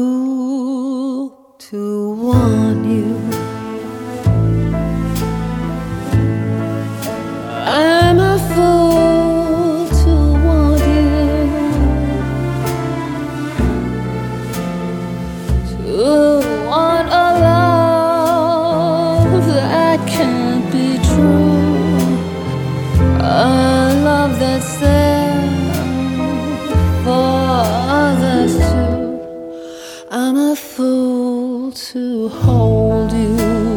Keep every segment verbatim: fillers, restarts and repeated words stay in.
fool to want you. I'm a fool to want you, to want a love that can't be true, a love that's there for others too. I'm a fool to hold you,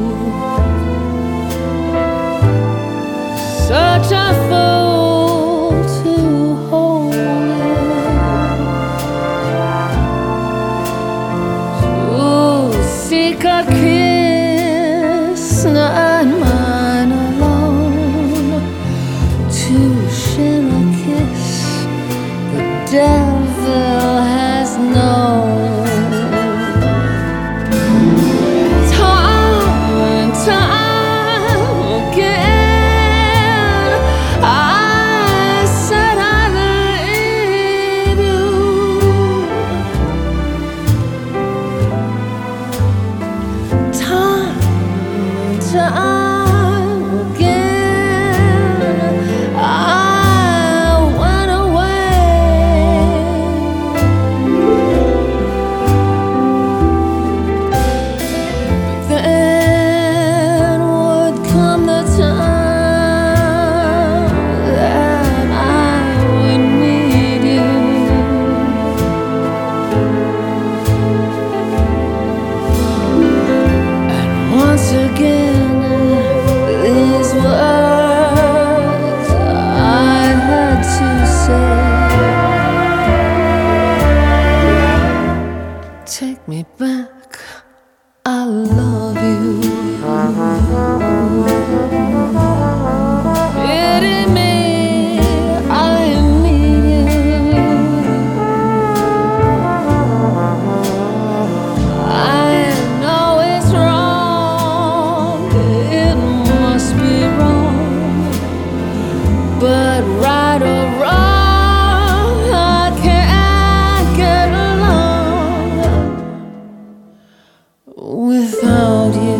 such a fool to hold you, to seek a kiss, not mine alone, to share a kiss the devil has known. Time again, I went away, but then would come the time that I would need you, and once again these words I had to say. Take me back, I love you. Pity me, I need you. I know it's wrong, it must be wrong, but right or wrong, I can't get along without you.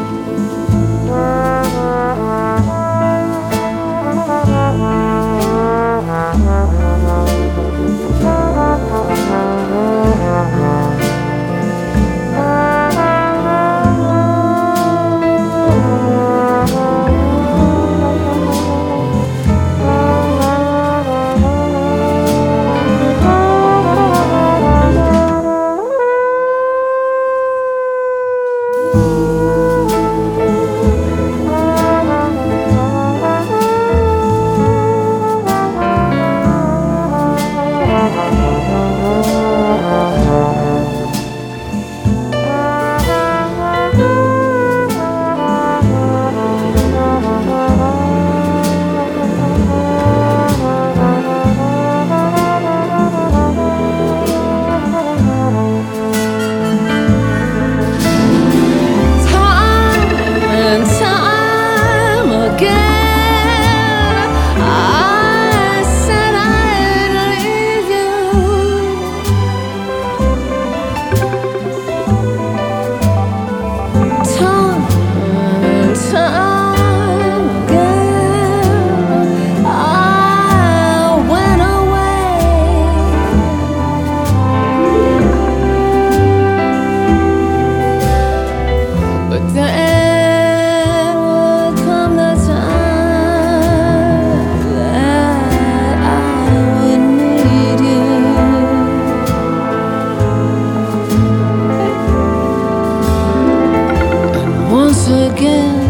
Again,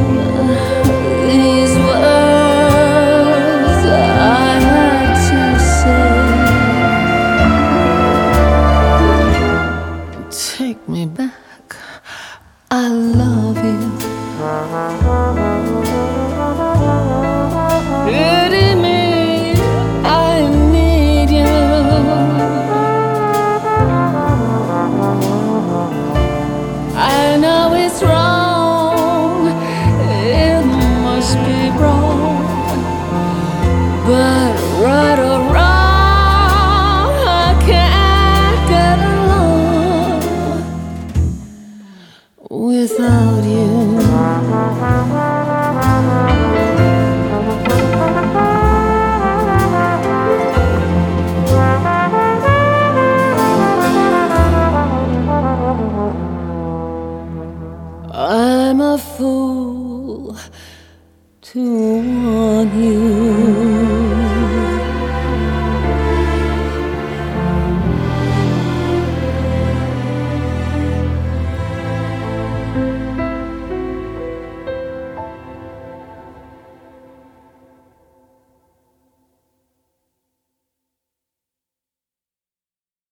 these words I had to say. Take me back, I love you.